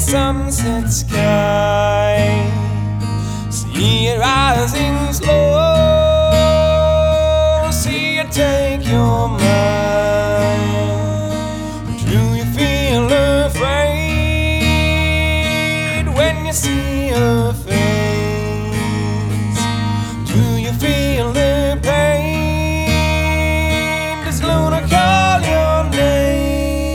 sunset sky. See it rising slow, see it take your mind. Do you feel afraid when you see her face? Do you feel the pain? Does Luna call your name?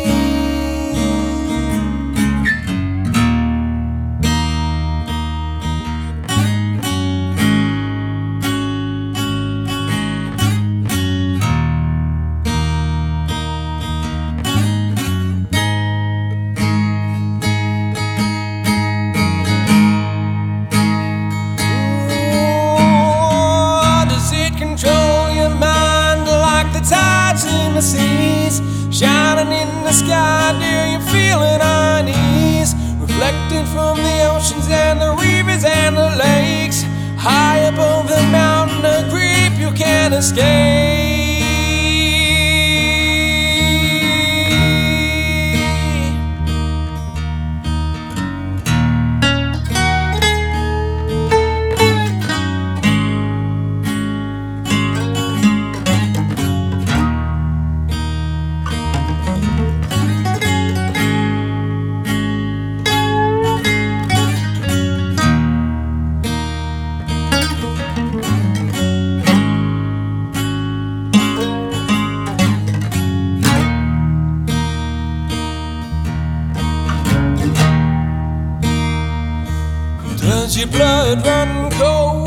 Tides in the seas, shining in the sky. Do you feel it unease? Reflecting from the oceans and the rivers and the lakes. High above the mountain, a creep you can't escape. Does your blood run cold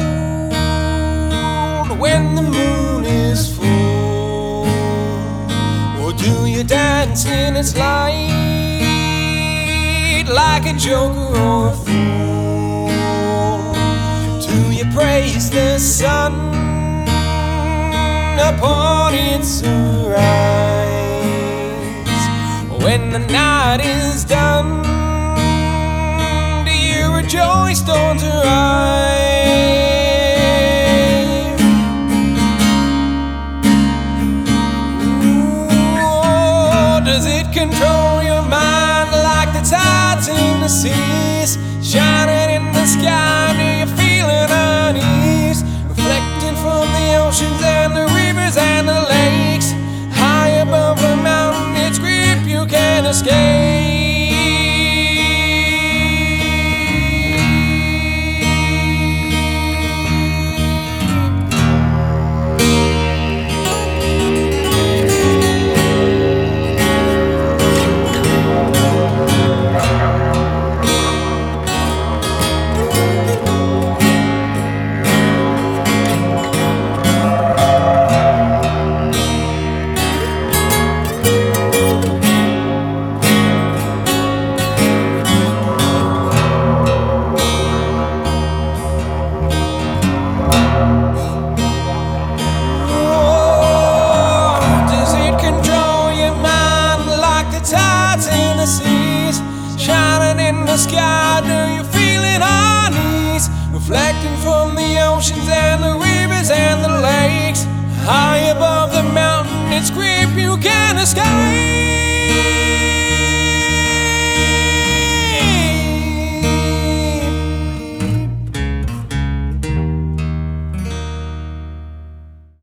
when the moon is full? Or do you dance in its light like a joker or a fool? Do you praise the sun upon its rise? When the night is done, rejoice, dawn's arrive. Ooh, does it control your mind like the tides in the seas, shining in the sky? Do you feel it unease? Reflecting from the oceans and the rivers and the